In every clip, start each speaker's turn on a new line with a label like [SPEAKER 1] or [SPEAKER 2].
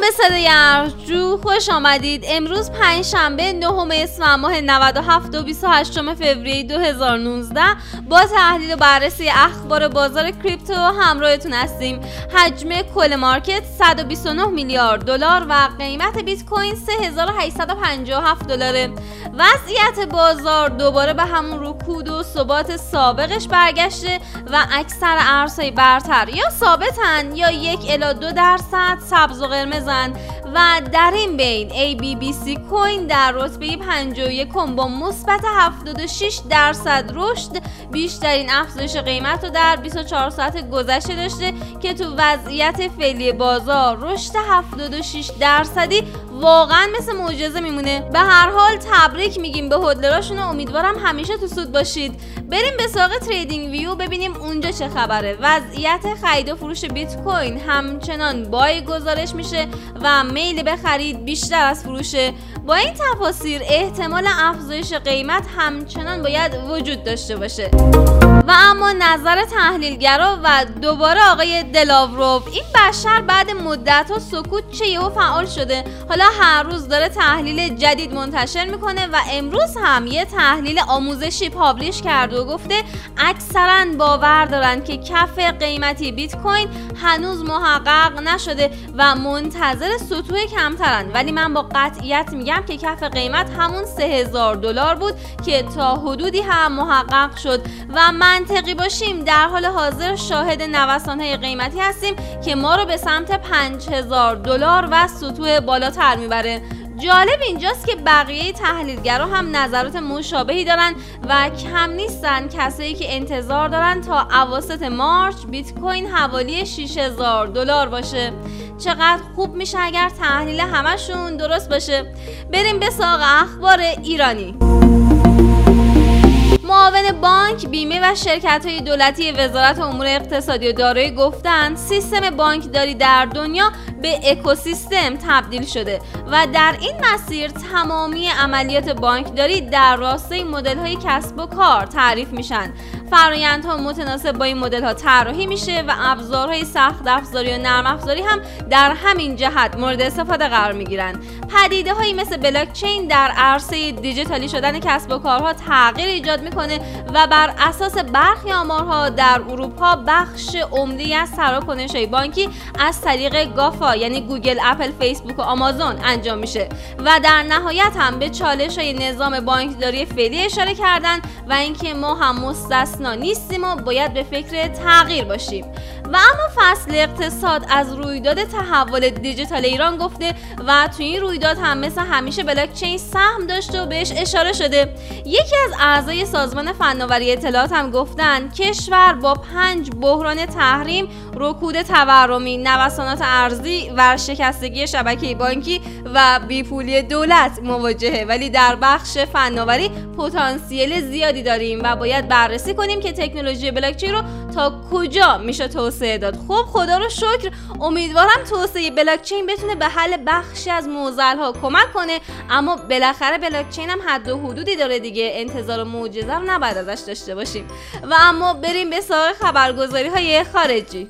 [SPEAKER 1] به صدای ارجو خوش آمدید. امروز پنجشنبه 9 اسفند ماه 97 و 28 فوریه 2019 با تحلیل و بررسی اخبار بازار کریپتو همراهتون هستیم. حجم کل مارکت 129 میلیارد دلار و قیمت بیت کوین 3857 دلاره. وضعیت بازار دوباره به همون رکود و ثبات سابقش برگشته و اکثر ارزهای برتر یا ثابتن یا 1 الی 2% سبز و قرمزن و در این بین ABBC کوین در رتبه 51 با مثبت 76% رشد بیشترین افزایش قیمت رو در 24 ساعت گذشته داشته که تو وضعیت فعلی بازار رشد 76% واقعا مثل معجزه میمونه. به هر حال تبریک میگیم به هولدراشون و امیدوارم همیشه تو سود باشید. بریم به سراغ تریدینگ ویو ببینیم اونجا چه خبره. وضعیت خرید و فروش بیت کوین همچنان بای گزارش میشه و میل به خرید بیشتر از فروشه. با این تفاسیر احتمال افزایش قیمت همچنان باید وجود داشته باشه. و اما نظر تحلیلگرا و دوباره آقای دلاوروف، این بشر بعد مدت‌ها سکوت چه یهو فعال شده. حالا هر روز داره تحلیل جدید منتشر میکنه و امروز هم یه تحلیل آموزشی پابلیش کرده و گفته اکثرا باور دارن که کف قیمتی بیت کوین هنوز محقق نشده و منتظر سطوح کمترن، ولی من با قطعیت میگم که کف قیمت همون 3000 دلار بود که تا حدودی هم محقق شد و منطقی باشیم در حال حاضر شاهد نوسان‌های قیمتی هستیم که ما رو به سمت 5000 دلار و سطوح بالاتر میبره. جالب اینجاست که بقیه تحلیلگرا هم نظرات مشابهی دارن و کم نیستن کسایی که انتظار دارن تا اواسط مارچ بیت کوین حوالی 6000 دلار باشه. چقدر خوب میشه اگر تحلیل همشون درست باشه. بریم به سراغ اخبار ایرانی. معاون بانک، بیمه و شرکت‌های دولتی وزارت امور اقتصادی و دارایی گفتند سیستم بانکداری در دنیا به اکوسیستم تبدیل شده و در این مسیر تمامی عملیات بانکداری در راستای مدل‌های کسب و کار تعریف میشن. فرآیندها متناسب با این مدل‌ها طراحی میشه و ابزارهای سخت افزاری و نرم افزاری هم در همین جهت مورد استفاده قرار میگیرن. پدیده‌هایی مثل بلاکچین در عرصه دیجیتالی شدن کسب و کارها تغییر ایجاد میکنه و بر اساس برخی آمارها در اروپا بخش عمده‌ای از تراکنش‌های بانکی از طریق گافا یعنی گوگل، اپل، فیسبوک و آمازون انجام میشه و در نهایت هم به چالش‌های نظام بانکداری فعلی اشاره کردن و اینکه ما هم مستثنا نیستیم و باید به فکر تغییر باشیم. و اما فصل اقتصاد از رویداد تحول دیجیتال ایران گفته و توی این رویداد هم مثل همیشه بلاکچین سهم داشته و بهش اشاره شده. یکی از اعضای سازمان فناوری اطلاعات هم گفتن کشور با 5 بحران تحریم، رکود تورمی، نوسانات ارزی، ورشکستگی شبکه بانکی و بیپولی دولت مواجهه، ولی در بخش فناوری پتانسیل زیادی داریم و باید بررسی کنیم که تکنولوژی بلاکچین رو تا کجا میشه توسعه داد. خب خدا رو شکر، امیدوارم توسعه بلاکچین بتونه به حل بخشی از معضل‌ها کمک کنه، اما بالاخره بلاکچین هم حد و حدودی داره دیگه. انتظار معجزه رو نباید ازش داشته باشیم. و اما بریم به سراغ خبرگزاری‌های خارجی.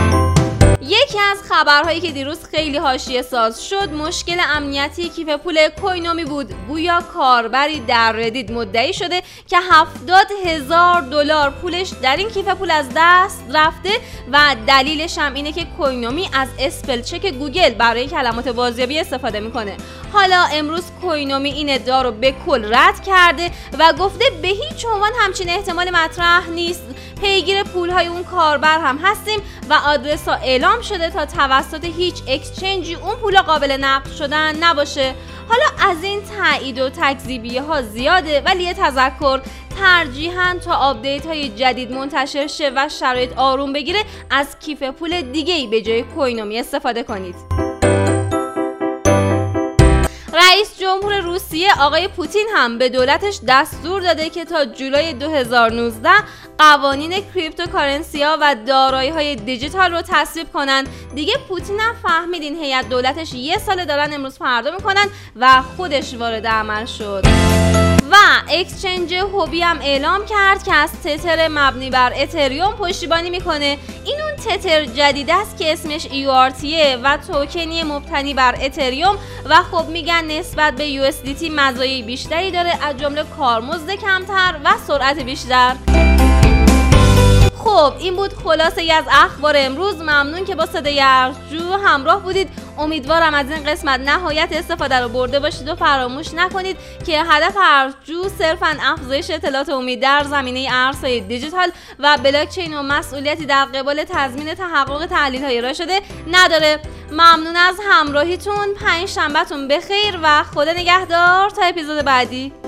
[SPEAKER 1] یکی از خبرهایی که دیروز خیلی حاشیه ساز شد مشکل امنیتی کیف پول کوینومی بود. گویا کاربری در ردیت مدعی شده که 70,000 دلار پولش در این کیف پول از دست رفته و دلیلش هم اینه که کوینومی از اسپل چک گوگل برای کلمات بازیابی استفاده میکنه. حالا امروز کوینومی این ادعا رو به کل رد کرده و گفته به هیچ عنوان همچین احتمال مطرح نیست. پیگیر پولهای اون کاربر هم هستیم و آدرس ها اعلام شده تا توسط هیچ اکسچنجی اون پول قابل نقد شدن نباشه. حالا از این تایید و تکذیبیه ها زیاده، ولی یه تذکر، ترجیحاً تا آپدیت های جدید منتشر شه و شرایط آروم بگیره از کیف پول دیگه‌ای به جای کوینومی استفاده کنید. رئیس جمهور روسیه آقای پوتین هم به دولتش دستور داده که تا جولای 2019 قوانین کریپتوکارنسی ها و دارایی های دیجیتال رو تصویب کنن. دیگه پوتین هم فهمید این هیئت دولتش 1 سال دارن امروز فردا میکنن و خودش وارد عمل شد. و اکسچنج هوبی هم اعلام کرد که از تتر مبنی بر اتریوم پشتیبانی میکنه. این اون تتر جدید است که اسمش EURT و توکنی مبتنی بر اتریوم و خب میگن نسبت به USDT مزایای بیشتری داره، از جمله کارمزد کمتر و سرعت بیشتر. خب این بود خلاصه ای از اخبار امروز. ممنون که با صدای ارجو همراه بودید. امیدوارم از این قسمت نهایت استفاده رو برده باشید و فراموش نکنید که هدف ارجو صرفاً افزایش اطلاعات عمومی در زمینه ارزهای دیجیتال و بلاکچین و مسئولیتی در قبال تضمین تحقق تحلیل‌های ارائه شده نداره. ممنون از همراهیتون. پنجشنبه‌تون بخیر و خدا نگهدار تا اپیزود بعدی.